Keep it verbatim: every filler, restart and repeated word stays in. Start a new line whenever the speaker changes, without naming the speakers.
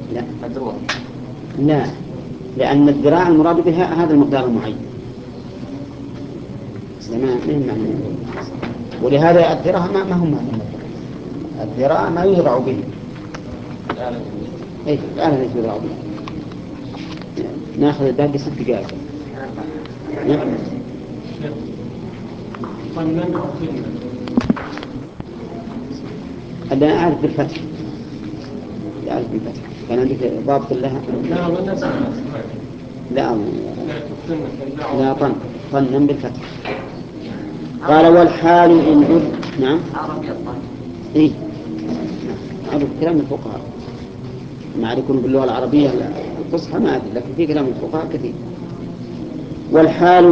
لا
مدروع.
لا، لأن الذراع المراد بها هذا المقدار المعين زمان من معنى مدروع. ولهذا الذراع ما ما هم معنى الذراع ما يذرع به. ايه الآن ليس يذرع به. ناخذ الباقي ست دقائق. نعم. أنا أعرف بالفتح، أعرف بالفتح. كان عندك ضابط لها؟
لا ولا
لا لا طن طن بالفتح. قال والحال إن عد. نعم.
عربي الطن.
إيه هذا كلام الفقهاء، ما يكون باللغة العربية الفصحى ما أدري، لكن في كلام الفقهاء كثير. والحال